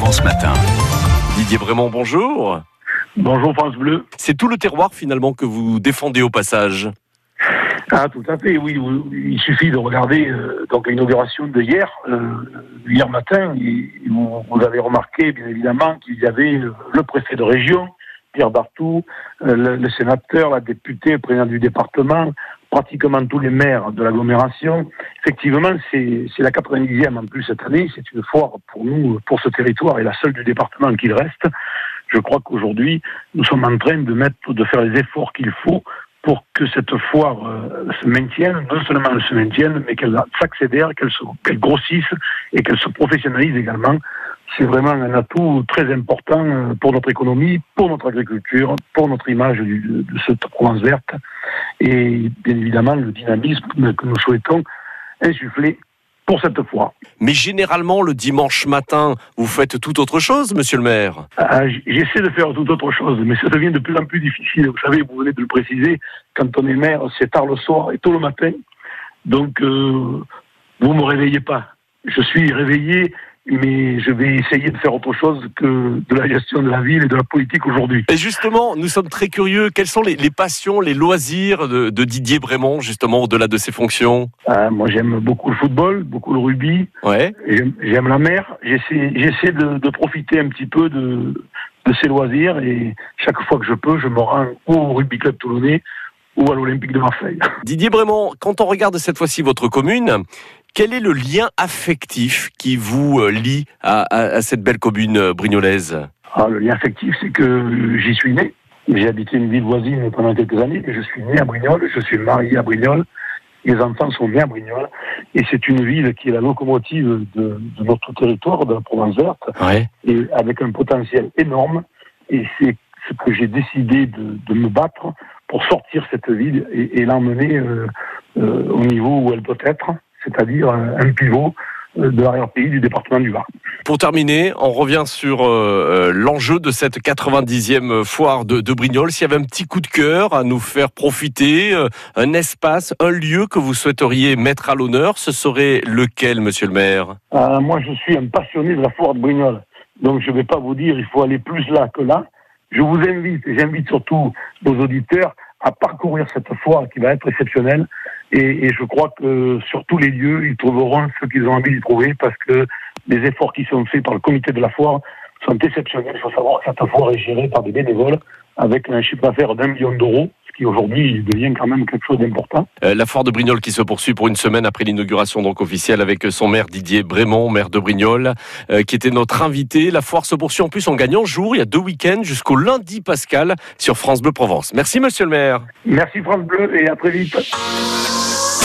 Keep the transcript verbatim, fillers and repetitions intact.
France Matin. Didier Brémond, bonjour. Bonjour France Bleu. C'est tout le terroir finalement que vous défendez au passage. Ah tout à fait, oui. Il suffit de regarder euh, donc l'inauguration de hier, euh, hier matin. Et vous, vous avez remarqué bien évidemment qu'il y avait euh, le préfet de région, Pierre Barthou, euh, le, le sénateur, la députée, le président du département, pratiquement tous les maires de l'agglomération. Effectivement, c'est, c'est la quatre-vingt-dixième en plus cette année. C'est une foire pour nous, pour ce territoire, et la seule du département qu'il reste. Je crois qu'aujourd'hui, nous sommes en train de mettre, de faire les efforts qu'il faut pour que cette foire euh, se maintienne, non seulement elle se maintienne, mais qu'elle s'accélère, qu'elle, se, qu'elle grossisse et qu'elle se professionnalise également. C'est vraiment un atout très important pour notre économie, pour notre agriculture, pour notre image du, de cette Provence verte et bien évidemment le dynamisme que nous souhaitons insuffler pour cette foire. Mais généralement, le dimanche matin, vous faites tout autre chose, monsieur le maire? Ah, j'essaie de faire tout autre chose, mais ça devient de plus en plus difficile. Vous savez, vous venez de le préciser, quand on est maire, c'est tard le soir et tôt le matin. Donc, euh, vous ne me réveillez pas. Je suis réveillé, mais je vais essayer de faire autre chose que de la gestion de la ville et de la politique aujourd'hui. Et justement, nous sommes très curieux. Quelles sont les, les passions, les loisirs de, de Didier Brémond, justement, au-delà de ses fonctions? Ah, moi, j'aime beaucoup le football, beaucoup le rugby. Ouais. J'aime, j'aime la mer. J'essaie, j'essaie de, de profiter un petit peu de, de ces loisirs. Et chaque fois que je peux, je me rends au Rugby Club Toulonnais ou à l'Olympique de Marseille. Didier Brémond, quand on regarde cette fois-ci votre commune, quel est le lien affectif qui vous lie à, à, à cette belle commune brignolaise? Ah, le lien affectif, c'est que j'y suis né. J'ai habité une ville voisine pendant quelques années, mais je suis né à Brignoles, je suis marié à Brignoles, les enfants sont nés à Brignoles, et c'est une ville qui est la locomotive de, de notre territoire, de la Provence verte, ouais. Et avec un potentiel énorme, et c'est ce que j'ai décidé de, de me battre pour sortir cette ville et, et l'emmener euh, euh, au niveau où elle doit être, c'est-à-dire un pivot de l'arrière-pays du département du Var. Pour terminer, on revient sur euh, l'enjeu de cette quatre-vingt-dixième foire de, de Brignoles. S'il y avait un petit coup de cœur à nous faire profiter, euh, un espace, un lieu que vous souhaiteriez mettre à l'honneur, ce serait lequel, monsieur le maire? euh, Moi, je suis un passionné de la foire de Brignoles. Donc, je ne vais pas vous dire il faut aller plus là que là. Je vous invite, et j'invite surtout nos auditeurs à parcourir cette foire qui va être exceptionnelle. Et, et je crois que sur tous les lieux, ils trouveront ce qu'ils ont envie d'y trouver parce que les efforts qui sont faits par le comité de la foire sont exceptionnels. Il faut savoir que cette foire est gérée par des bénévoles avec un chiffre d'affaires d'un million d'euros, ce qui aujourd'hui devient quand même quelque chose d'important. Euh, la foire de Brignoles qui se poursuit pour une semaine après l'inauguration donc officielle avec son maire Didier Brémond, maire de Brignoles, euh, qui était notre invité. La foire se poursuit en plus en gagnant jour. Il y a deux week-ends jusqu'au lundi pascal sur France Bleu Provence. Merci monsieur le maire. Merci France Bleu et à très vite.